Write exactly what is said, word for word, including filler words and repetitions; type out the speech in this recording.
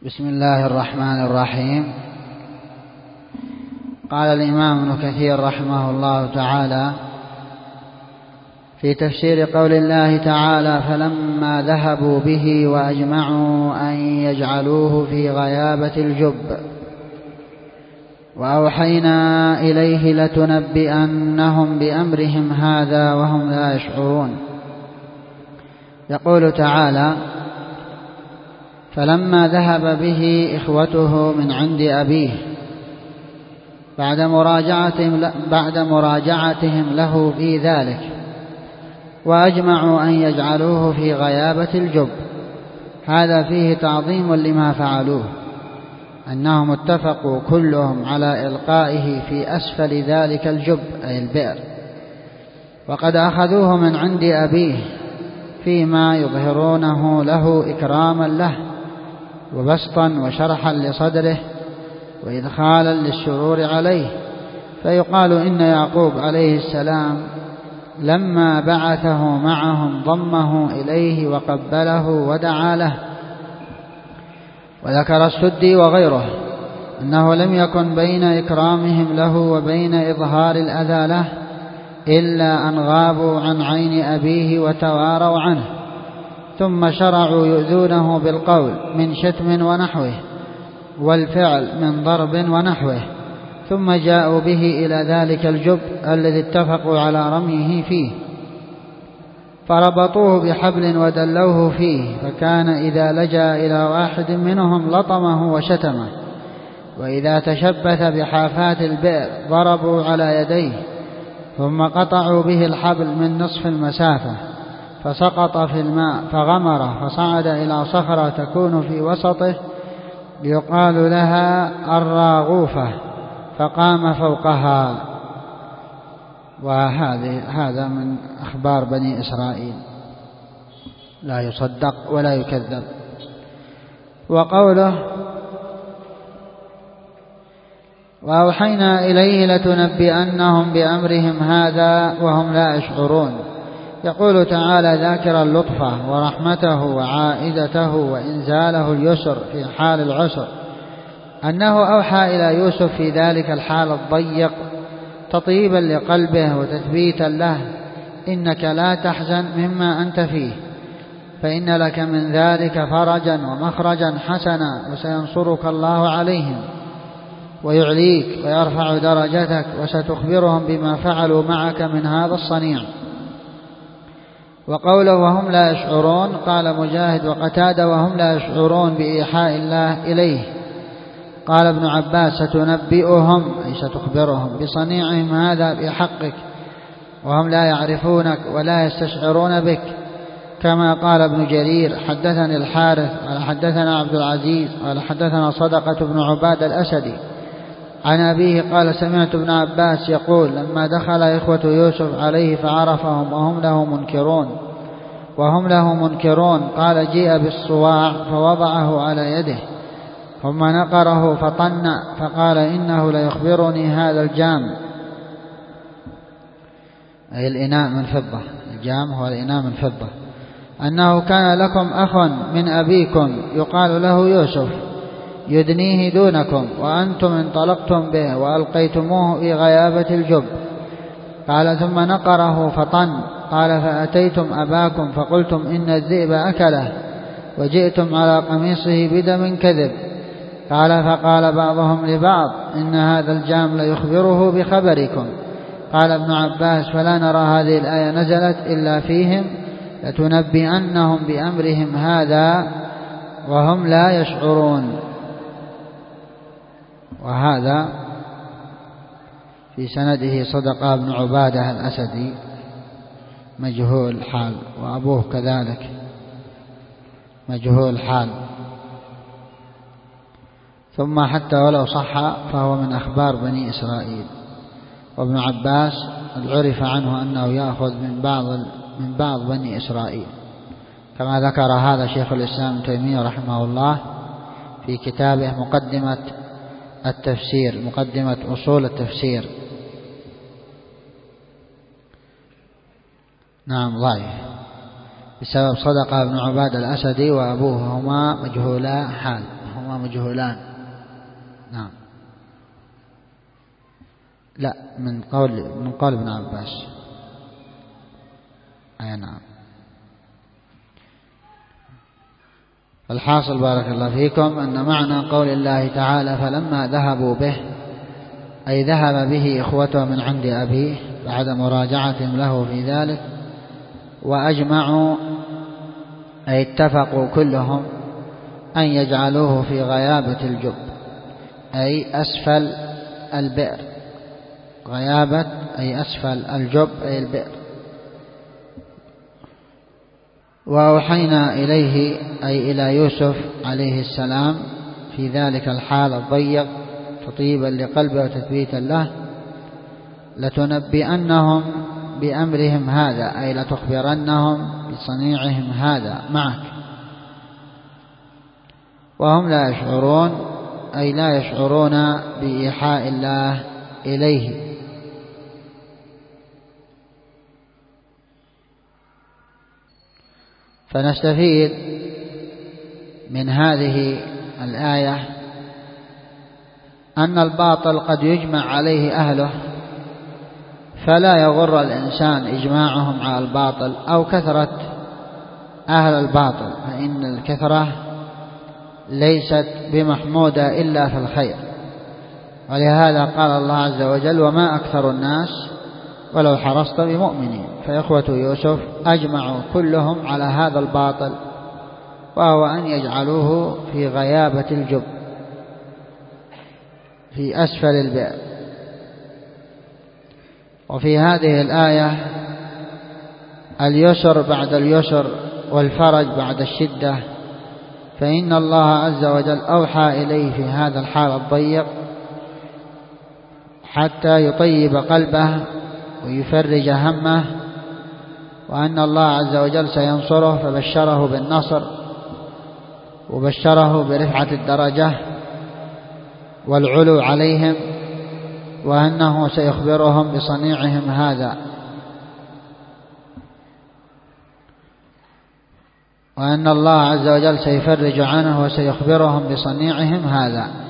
بسم الله الرحمن الرحيم. قال الإمام ابن كثير رحمه الله تعالى في تفسير قول الله تعالى: فلما ذهبوا به وأجمعوا أن يجعلوه في غيابة الجب وأوحينا إليه لتنبئنهم بأمرهم هذا وهم لا يشعرون. يقول تعالى: فلما ذهب به إخوته من عند أبيه بعد مراجعتهم, بعد مراجعتهم له في ذلك وأجمعوا أن يجعلوه في غيابة الجب، هذا فيه تعظيم لما فعلوه، أنهم اتفقوا كلهم على إلقائه في أسفل ذلك الجب أي البئر، وقد أخذوه من عند أبيه فيما يظهرونه له إكراما له وبسطا وشرحا لصدره وإدخالا للسرور عليه. فيقال إن يعقوب عليه السلام لما بعثه معهم ضمه إليه وقبله ودعا له. وذكر السدي وغيره أنه لم يكن بين إكرامهم له وبين إظهار الأذى له إلا أن غابوا عن عين أبيه وتواروا عنه، ثم شرعوا يؤذونه بالقول من شتم ونحوه، والفعل من ضرب ونحوه، ثم جاءوا به إلى ذلك الجب الذي اتفقوا على رميه فيه، فربطوه بحبل ودلوه فيه، فكان إذا لجأ إلى واحد منهم لطمه وشتمه، وإذا تشبث بحافات البئر ضربوا على يديه، ثم قطعوا به الحبل من نصف المسافة فسقط في الماء فغمر، فصعد إلى صخرة تكون في وسطه يقال لها الراغوفة فقام فوقها. وهذا هذا من أخبار بني إسرائيل لا يصدق ولا يكذب. وقوله: وأوحينا إليه لتنبئنهم بأمرهم هذا وهم لا يشعرون. يقول تعالى ذاكرا لطفه ورحمته وعائدته وإنزاله اليسر في حال العسر، أنه أوحى إلى يوسف في ذلك الحال الضيق تطيبا لقلبه وتثبيتا له: إنك لا تحزن مما أنت فيه، فإن لك من ذلك فرجا ومخرجا حسنا، وسينصرك الله عليهم ويعليك ويرفع درجتك، وستخبرهم بما فعلوا معك من هذا الصنيع. وقوله وهم لا يشعرون، قال مجاهد وقتادة وهم لا يشعرون بإيحاء الله إليه. قال ابن عباس ستنبئهم أي ستخبرهم بصنيعهم هذا بحقك، وهم لا يعرفونك ولا يستشعرون بك، كما قال ابن جرير حدثني الحارث قال حدثنا عبد العزيز قال حدثنا صدقة بن عباد الأسدي عن أبيه قال سمعت ابن عباس يقول: لما دخل إخوة يوسف عليه فعرفهم وهم له منكرون وهم له منكرون قال: جيء بالصواع فوضعه على يده ثم نقره فطن، فقال: إنه ليخبرني هذا الجام أي الإناء من فضة، الجام هو الإناء من فضة، أنه كان لكم أخ من أبيكم يقال له يوسف يدنيه دونكم، وأنتم انطلقتم به وألقيتموه في غيابة الجب. قال: ثم نقره فطن. قال: فأتيتم أباكم فقلتم إن الذئب أكله، وجئتم على قميصه بدم كذب. قال: فقال بعضهم لبعض: إن هذا الجام ليخبره بخبركم. قال ابن عباس: فلا نرى هذه الآية نزلت إلا فيهم لتنبئنهم بأمرهم هذا وهم لا يشعرون. وهذا في سنده صدقة بن عبادة الأسدي مجهول الحال، وأبوه كذلك مجهول الحال. ثم حتى ولو صح فهو من أخبار بني إسرائيل. وابن عباس عرف عنه أنه يأخذ من بعض من بعض بني إسرائيل، كما ذكر هذا شيخ الإسلام ابن تيمية رحمه الله في كتابه مقدمة التفسير، مقدمة أصول التفسير. نعم ضعيف بسبب صدقة بن عباد الأسدي وأبوه هما مجهولا حال. هما مجهولان. نعم. لا، من قول من قول ابن عباس. أي نعم. الحاصل بارك الله فيكم أن معنى قول الله تعالى فلما ذهبوا به أي ذهب به إخوته من عند أبيه بعد مراجعتهم له في ذلك، وأجمعوا أي اتفقوا كلهم أن يجعلوه في غيابة الجب أي أسفل البئر. غيابة أي أسفل الجب أي البئر. وأوحينا إليه أي إلى يوسف عليه السلام في ذلك الحال الضيق تطيبا لقلبه وتثبيتا له لتنبئنهم بأمرهم هذا أي لتخبرنهم بصنيعهم هذا معك وهم لا يشعرون أي لا يشعرون بإيحاء الله إليه. فنستفيد من هذه الآية أن الباطل قد يجمع عليه أهله، فلا يغر الإنسان إجماعهم على الباطل أو كثرة أهل الباطل، فإن الكثرة ليست بمحمودة إلا في الخير. ولهذا قال الله عز وجل وما أكثر الناس ولو حرصت بمؤمنين. فإخوة يوسف أجمعوا كلهم على هذا الباطل، وهو أن يجعلوه في غيابة الجب في أسفل البئر. وفي هذه الآية اليسر بعد اليسر والفرج بعد الشدة، فإن الله عز وجل أوحى إليه في هذا الحال الضيق حتى يطيب قلبه ويفرج همه، وأن الله عز وجل سينصره، فبشره بالنصر وبشره برفعة الدرجة والعلو عليهم، وأنه سيخبرهم بصنيعهم هذا، وأن الله عز وجل سيفرج عنه وسيخبرهم بصنيعهم هذا.